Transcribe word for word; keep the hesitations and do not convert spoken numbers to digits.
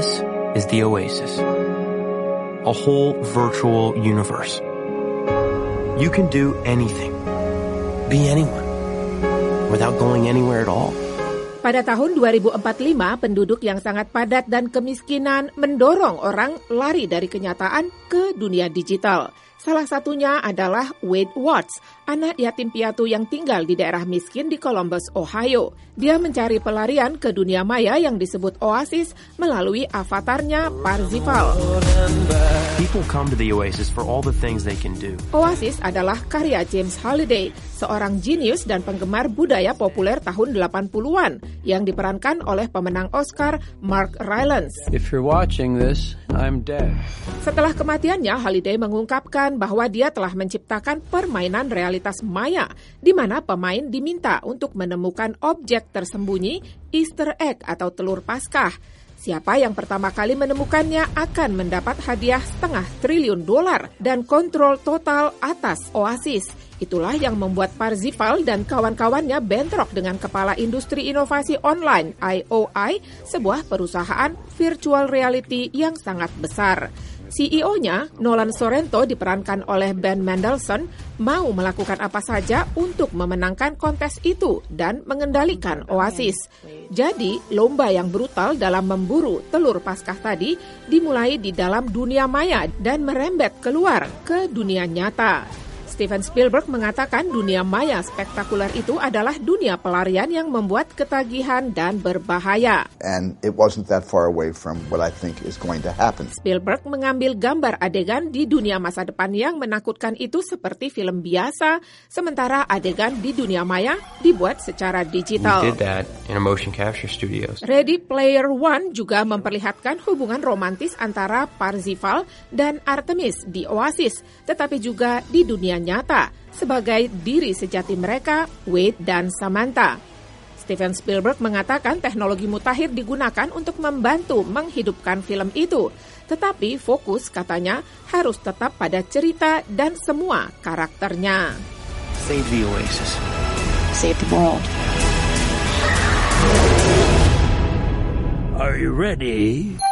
This is the Oasis. A whole virtual universe. You can do anything, be anyone, without going anywhere at all. Pada tahun dua ribu empat puluh lima, penduduk yang sangat padat dan kemiskinan mendorong orang lari dari kenyataan ke dunia digital. Salah satunya adalah Wade Watts, anak yatim piatu yang tinggal di daerah miskin di Columbus, Ohio. Dia mencari pelarian ke dunia maya yang disebut Oasis melalui avatarnya Parzival. People come to the Oasis for all the things they can do. Oasis adalah karya James Halliday, seorang jenius dan penggemar budaya populer tahun delapan puluhan yang diperankan oleh pemenang Oscar Mark Rylance. If you're watching this, I'm dead. Setelah kematiannya, Halliday mengungkapkan bahwa dia telah menciptakan permainan realitas maya, di mana pemain diminta untuk menemukan objek tersembunyi, Easter egg atau telur Paskah. Siapa yang pertama kali menemukannya akan mendapat hadiah setengah triliun dolar dan kontrol total atas Oasis. Itulah yang membuat Parzival dan kawan-kawannya bentrok dengan kepala industri inovasi online I O I, sebuah perusahaan virtual reality yang sangat besar. C E O-nya, Nolan Sorrento, diperankan oleh Ben Mendelsohn, mau melakukan apa saja untuk memenangkan kontes itu dan mengendalikan Oasis. Jadi, lomba yang brutal dalam memburu telur Paskah tadi dimulai di dalam dunia maya dan merembet keluar ke dunia nyata. Steven Spielberg mengatakan dunia maya spektakuler itu adalah dunia pelarian yang membuat ketagihan dan berbahaya. And it wasn't that far away from what I think is going to happen. Spielberg mengambil gambar adegan di dunia masa depan yang menakutkan itu seperti film biasa, sementara adegan di dunia maya dibuat secara digital. We did that in a motion capture studios. Ready Player One juga memperlihatkan hubungan romantis antara Parzival dan Artemis di Oasis, tetapi juga di dunia nyata sebagai diri sejati mereka, Wade dan Samantha. Steven Spielberg mengatakan teknologi mutakhir digunakan untuk membantu menghidupkan film itu. Tetapi fokus, katanya, harus tetap pada cerita dan semua karakternya. Save the Oasis. Save the world. Are you ready?